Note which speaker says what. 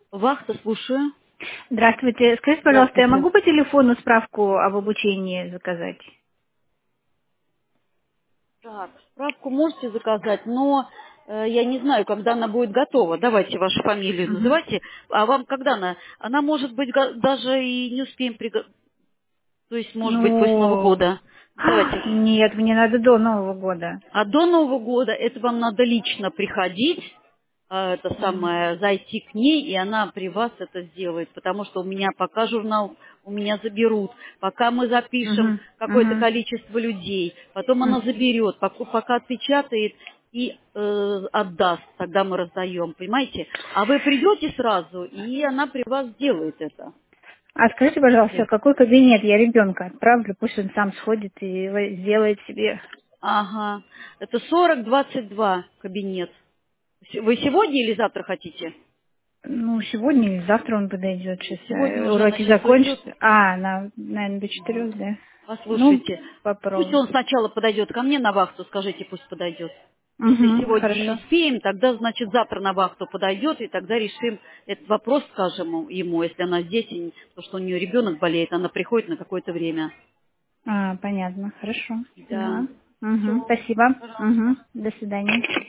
Speaker 1: Вахта, слушаю.
Speaker 2: Здравствуйте. Скажите, пожалуйста, я
Speaker 1: Здравствуйте.
Speaker 2: могу по телефону справку об обучении заказать?
Speaker 1: Так, справку можете заказать, но я не знаю, когда она будет готова. Давайте вашу фамилию
Speaker 2: Мгм.
Speaker 1: называйте. А вам когда она? Она может быть даже и не успеем то есть может быть после Нового
Speaker 2: Ну,
Speaker 1: года. Давайте.
Speaker 2: нет, мне надо до Нового года.
Speaker 1: А до Нового года это вам надо лично приходить, это
Speaker 2: Мгм.
Speaker 1: самое, зайти к ней, и она при вас это сделает, потому что у меня пока журнал у меня заберут, пока мы запишем
Speaker 2: Мгм.
Speaker 1: какое-то
Speaker 2: Мгм.
Speaker 1: количество людей, потом она
Speaker 2: М.
Speaker 1: заберет, пока отпечатает и отдаст, тогда мы раздаем, понимаете? А вы придете сразу, и она при вас сделает это.
Speaker 2: А скажите, пожалуйста, какой кабинет я ребенка отправлю, пусть он сам сходит и сделает себе.
Speaker 1: Ага, это 4022 кабинет. Вы сегодня или завтра хотите?
Speaker 2: Ну, сегодня или завтра он подойдет. Сейчас
Speaker 1: Сегодня уже на
Speaker 2: уроки
Speaker 1: часу идет.
Speaker 2: закончатся. Наверное, до 4, да? Ну,
Speaker 1: Послушайте, пусть
Speaker 2: попробуй.
Speaker 1: он сначала подойдет ко мне на вахту, скажите, пусть подойдет. Если
Speaker 2: Угу,
Speaker 1: сегодня не
Speaker 2: хорошо.
Speaker 1: успеем, тогда, значит, завтра на вахту подойдет, и тогда решим этот вопрос, скажем ему, если она здесь, потому что у нее ребенок болеет, она приходит на какое-то время.
Speaker 2: Понятно, хорошо.
Speaker 1: Да.
Speaker 2: Поняла. Угу,
Speaker 1: Все,
Speaker 2: спасибо.
Speaker 1: пожалуйста.
Speaker 2: Угу, до свидания.